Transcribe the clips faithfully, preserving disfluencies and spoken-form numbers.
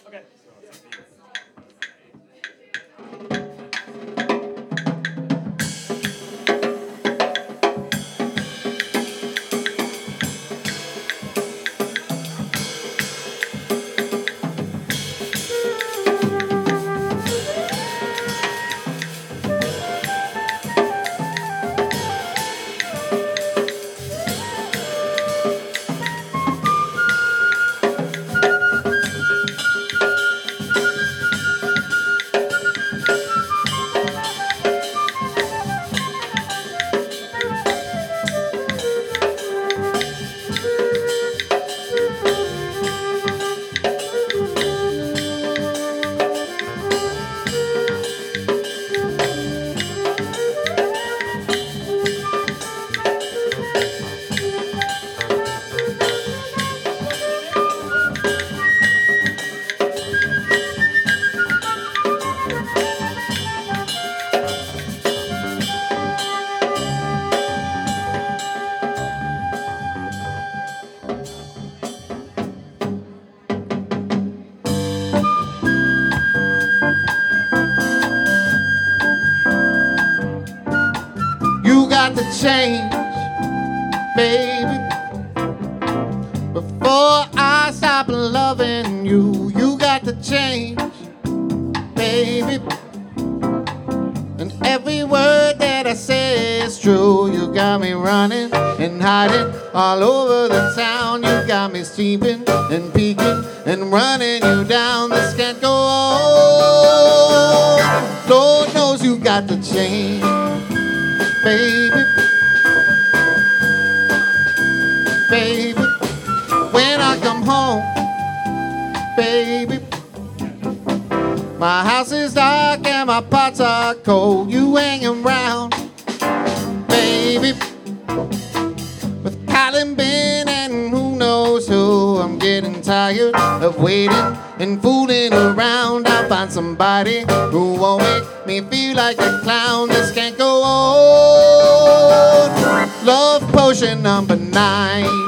You got to change, baby, before I stop loving you. You got to change, baby, and every word that I say is true. You got me running and hiding all over the town. You got me steeping and peeking and running you down. This can't go on. Lord knows you got to change, baby, baby. When I come home, baby, my house is dark and my pots are cold. You hang around, baby, with Colin Bean and who knows who. I'm getting tired of waiting and fooling around. I'll find somebody who won't make me feel like a clown. This can't go on. Love potion number nine.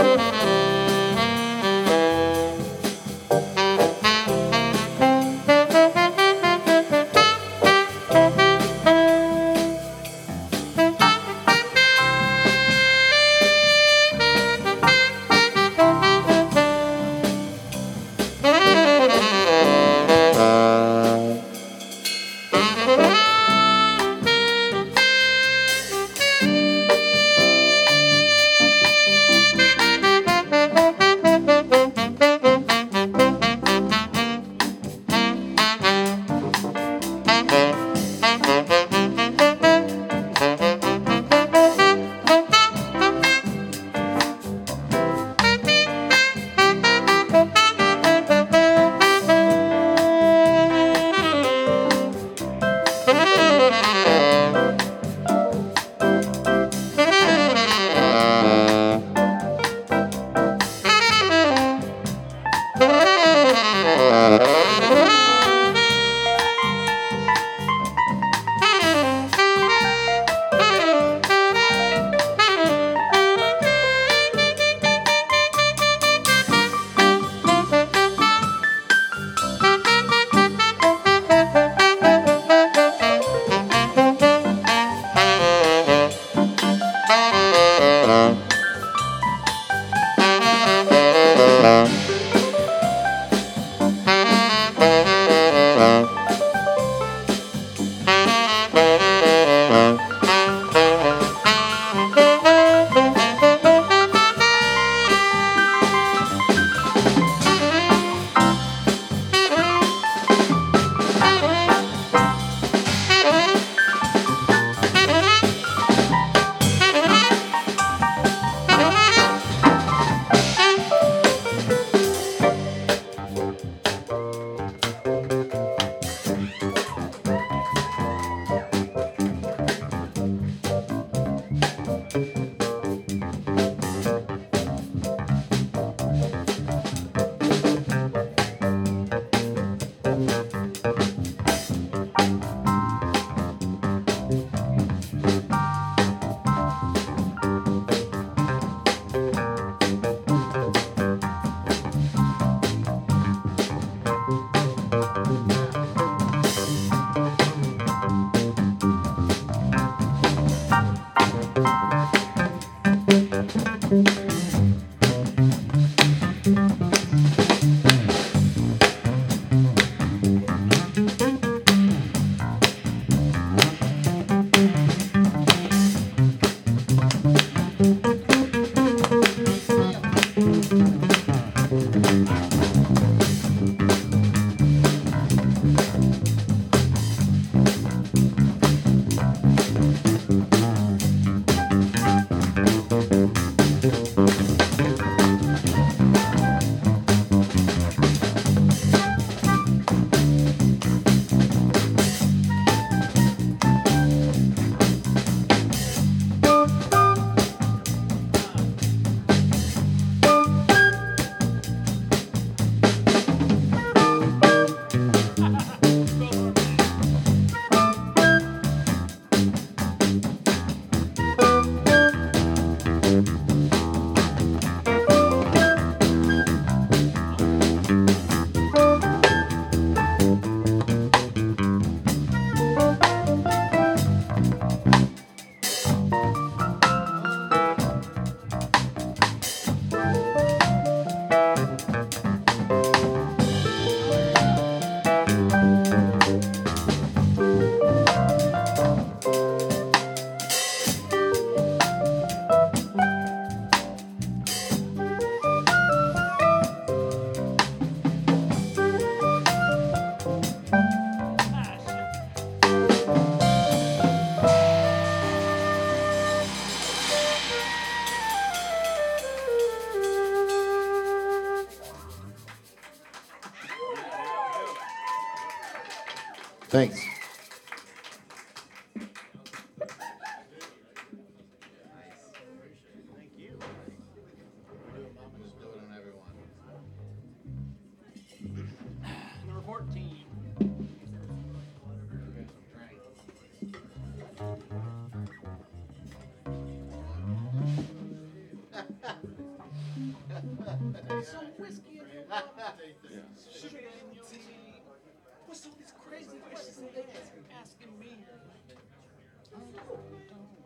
Thanks. Number fourteen. Some whiskey in your water, sugar in your tea. What's all these crazy questions they ask, asking me? Oh, don't